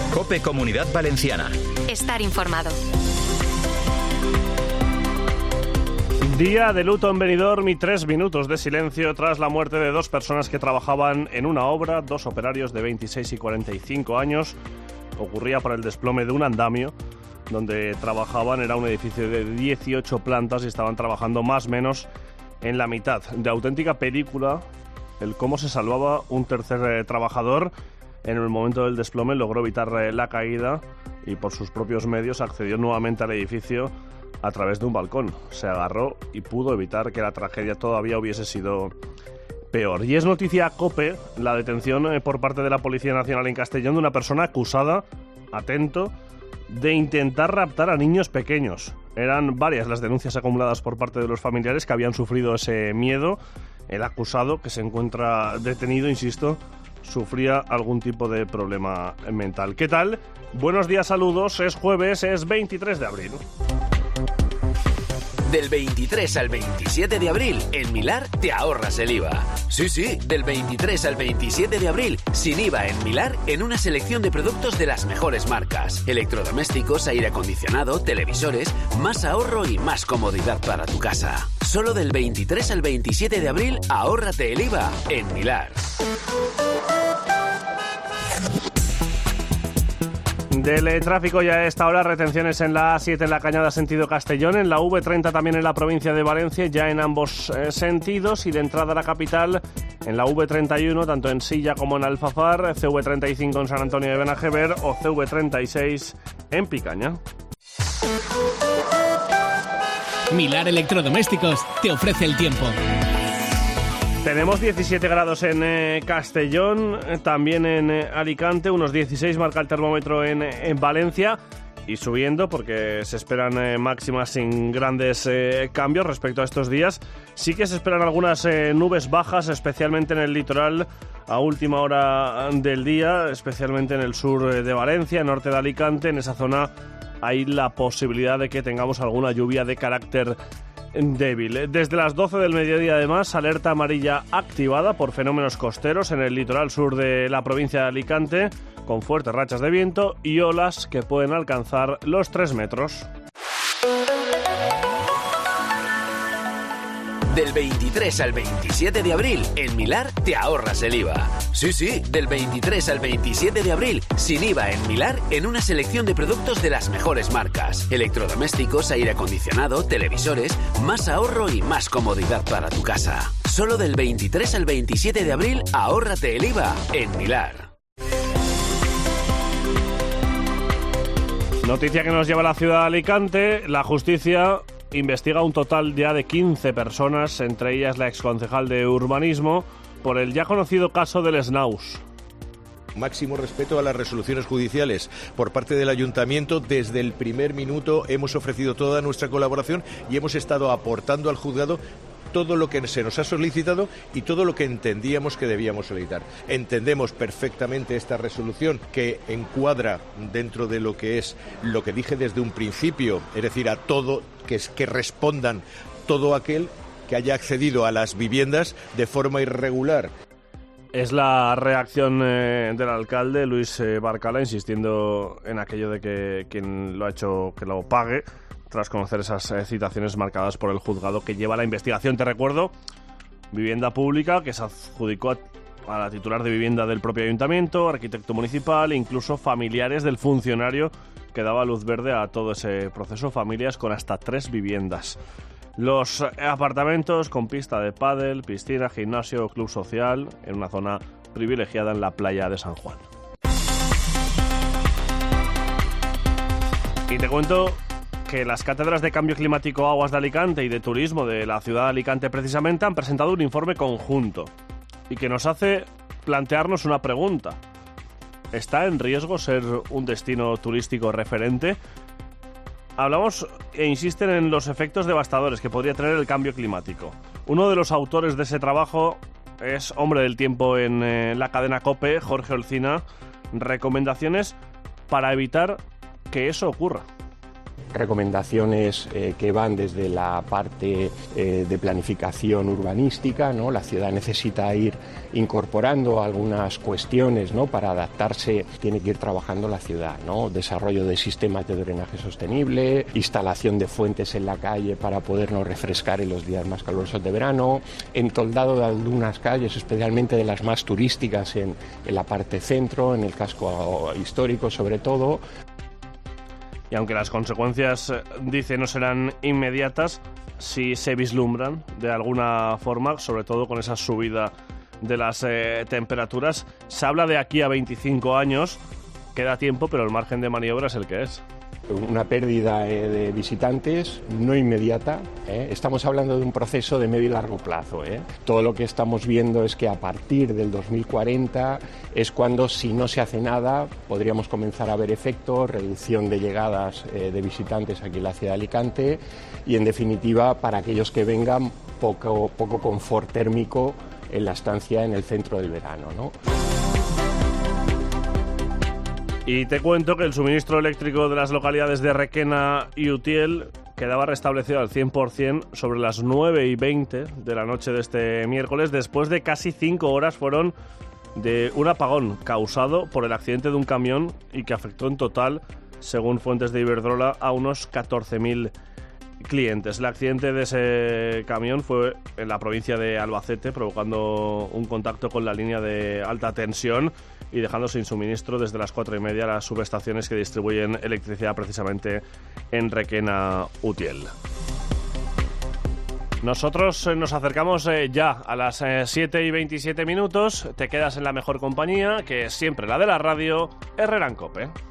COPE Comunidad Valenciana. Estar informado. Día de luto en Benidorm y 3 minutos de silencio tras la muerte de 2 personas que trabajaban en una obra, 2 operarios de 26 y 45 años. Ocurría por el desplome de un andamio donde trabajaban. Era un edificio de 18 plantas y estaban trabajando más o menos en la mitad. De auténtica película el cómo se salvaba un tercer trabajador. En el momento del desplome logró evitar la caída y por sus propios medios accedió nuevamente al edificio a través de un balcón. Se agarró y pudo evitar que la tragedia todavía hubiese sido peor. Y es noticia COPE la detención por parte de la Policía Nacional en Castellón de una persona acusada, atento, de intentar raptar a niños pequeños. Eran varias las denuncias acumuladas por parte de los familiares que habían sufrido ese miedo. El acusado, que se encuentra detenido, insisto, sufría algún tipo de problema mental. ¿Qué tal? Buenos días, saludos. Es jueves, es 23 de abril. Del 23 al 27 de abril, en Milar te ahorras el IVA. Sí, del 23 al 27 de abril, sin IVA en Milar, en una selección de productos de las mejores marcas. Electrodomésticos, aire acondicionado, televisores, más ahorro y más comodidad para tu casa. Solo del 23 al 27 de abril, ahórrate el IVA en Milar. Del tráfico ya a esta hora, retenciones en la A7 en la Cañada sentido Castellón, en la V30 también en la provincia de Valencia, ya en ambos sentidos, y de entrada a la capital en la V31, tanto en Silla como en Alfafar, CV35 en San Antonio de Benajever o CV36 en Picaña. Milar Electrodomésticos te ofrece el tiempo. Tenemos 17 grados en Castellón, también en Alicante, unos 16 marca el termómetro en Valencia y subiendo porque se esperan máximas sin grandes cambios respecto a estos días. Sí que se esperan algunas nubes bajas, especialmente en el litoral a última hora del día, especialmente en el sur de Valencia, norte de Alicante. En esa zona hay la posibilidad de que tengamos alguna lluvia de carácter débil. Desde las 12 del mediodía, además, alerta amarilla activada por fenómenos costeros en el litoral sur de la provincia de Alicante, con fuertes rachas de viento y olas que pueden alcanzar los 3 metros. Del 23 al 27 de abril, en Milar te ahorras el IVA. Sí, del 23 al 27 de abril, sin IVA en Milar, en una selección de productos de las mejores marcas. Electrodomésticos, aire acondicionado, televisores, más ahorro y más comodidad para tu casa. Solo del 23 al 27 de abril, ahórrate el IVA en Milar. Noticia que nos lleva a la ciudad de Alicante. La justicia investiga un total ya de 15 personas, entre ellas la exconcejal de urbanismo, por el ya conocido caso del Snaus. Máximo respeto a las resoluciones judiciales por parte del Ayuntamiento. Desde el primer minuto hemos ofrecido toda nuestra colaboración y hemos estado aportando al juzgado todo lo que se nos ha solicitado y todo lo que entendíamos que debíamos solicitar. Entendemos perfectamente esta resolución que encuadra dentro de lo que es lo que dije desde un principio, es decir, a todo que respondan todo aquel que haya accedido a las viviendas de forma irregular. Es la reacción del alcalde Luis Barcala, insistiendo en aquello de que quien lo ha hecho que lo pague, tras conocer esas citaciones marcadas por el juzgado que lleva la investigación. Te recuerdo, vivienda pública que se adjudicó a la titular de vivienda del propio ayuntamiento, arquitecto municipal e incluso familiares del funcionario que daba luz verde a todo ese proceso, familias con hasta 3 viviendas. Los apartamentos con pista de pádel, piscina, gimnasio o club social en una zona privilegiada en la playa de San Juan. Y te cuento que las cátedras de Cambio Climático Aguas de Alicante y de Turismo de la ciudad de Alicante precisamente han presentado un informe conjunto y que nos hace plantearnos una pregunta. ¿Está en riesgo ser un destino turístico referente? Hablamos e insisten en los efectos devastadores que podría tener el cambio climático. Uno de los autores de ese trabajo es hombre del tiempo en la cadena COPE, Jorge Olcina. Recomendaciones para evitar que eso ocurra. recomendaciones que van desde la parte de planificación urbanística, ¿no? La ciudad necesita ir incorporando algunas cuestiones, ¿no? Para adaptarse, tiene que ir trabajando la ciudad, ¿no? Desarrollo de sistemas de drenaje sostenible, instalación de fuentes en la calle para podernos refrescar en los días más calurosos de verano, entoldado de algunas calles, especialmente de las más turísticas en la parte centro, en el casco histórico sobre todo. Y aunque las consecuencias, dice, no serán inmediatas, sí se vislumbran de alguna forma, sobre todo con esa subida de las temperaturas. Se habla de aquí a 25 años, queda tiempo, pero el margen de maniobra es el que es. Una pérdida de visitantes no inmediata, Estamos hablando de un proceso de medio y largo plazo, Todo lo que estamos viendo es que a partir del 2040 es cuando, si no se hace nada, podríamos comenzar a ver efectos, reducción de llegadas de visitantes aquí en la ciudad de Alicante y, en definitiva, para aquellos que vengan, poco confort térmico en la estancia en el centro del verano, ¿no? Y te cuento que el suministro eléctrico de las localidades de Requena y Utiel quedaba restablecido al 100% sobre las 9:20 de la noche de este miércoles, después de casi 5 horas fueron de un apagón causado por el accidente de un camión y que afectó en total, según fuentes de Iberdrola, a unos 14.000 clientes. El accidente de ese camión fue en la provincia de Albacete, provocando un contacto con la línea de alta tensión y dejando sin suministro desde las 4:30 las subestaciones que distribuyen electricidad precisamente en Requena Utiel. Nosotros nos acercamos ya a las 7:27. Te quedas en la mejor compañía, que es siempre la de la radio, Herrera en COPE.